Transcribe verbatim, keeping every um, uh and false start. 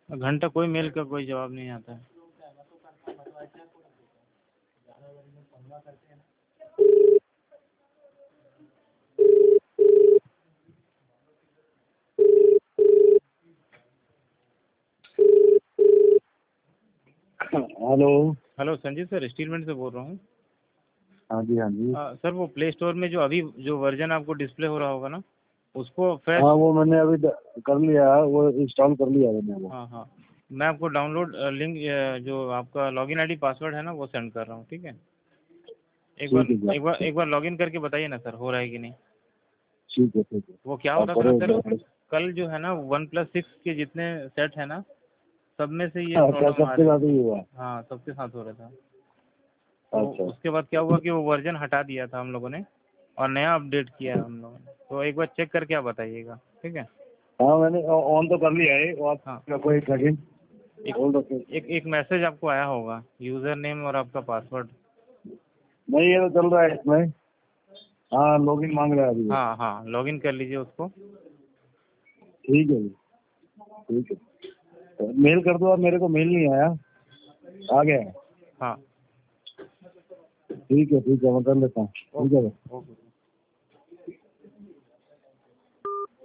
घंटा कोई मेल का कोई जवाब नहीं आता है। हेलो। हेलो संजीव सर, स्टीलमेंट से बोल रहा हूँ। हाँ जी हाँ जी। आ, सर वो प्ले स्टोर में जो अभी जो वर्जन आपको डिस्प्ले हो रहा होगा ना, उसको फिर हाँ वो मैंने अभी ड- कर लिया है, वो इंस्टॉल कर लिया है मैंने वो। हाँ हाँ, मैं आपको डाउनलोड लिंक जो आपका लॉगिन आईडी पासवर्ड है ना वो सेंड कर रहा हूँ, ठीक है। एक बार ठीक है एक बार जी। एक बार लॉगिन करके बताइए ना सर, हो रहा है कि नहीं। ठीक है ठीक है। वो क्या हो आप रहा था ना करो सर, जरा। कल जो है ना वन प्लस सिक्स के जितने सेट है ना, सब में से ये अच्छा, प्रॉब्लम आ सबके रही है। साथ ही हुआ। हाँ सबके साथ हो रहा था। तो अच्छा। उसके बाद क्या हुआ कि वो वर्जन हटा दिया था हम लोगों ने और नया अपडेट किया है हम लोगों ने। तो एक बार चेक करके आप बताइएगा, ठीक है। हाँ मैंने ऑन तो कर लिया है वो। हाँ, आपको एक सेकेंड एक होल्ड रखो। एक एक मैसेज आपको आया होगा, यूज़र नेम और आपका पासवर्ड। नहीं ये तो चल रहा है इसमें। हाँ लॉगिन मांग रहा है अभी ये। हाँ हाँ, लॉगिन कर लीजिए उसको। ठीक है जी। ठीक है, तो मेल कर दो। अब मेरे को मेल नहीं आया, आ गया है। हाँ ठीक है ठीक है, मैं कर लेता हूँ। ठीक ओके है। ओके।